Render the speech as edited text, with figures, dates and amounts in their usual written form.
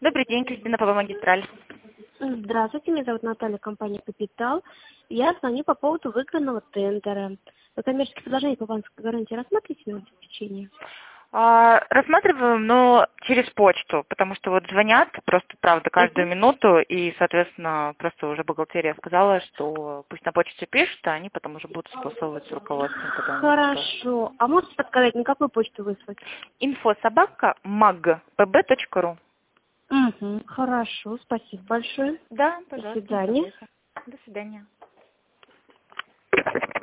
Добрый день, Кристина, ПВ «Магистраль». Здравствуйте, меня зовут Наталья, компания «Капитал». Я звоню по поводу выигранного тендера. Вы коммерческие предложения по банковской гарантии рассматриваете на обеспечение? Рассматриваем, но через почту, потому что вот звонят просто, правда, каждую минуту, и, соответственно, просто уже бухгалтерия сказала, что пусть на почте пишут, а они потом уже будут согласовывать с руководством. Хорошо. А можете подсказать, на какую почту выслать? info@magpb.ru. Хорошо, спасибо большое. Да, До пожалуйста. свидания. До свидания.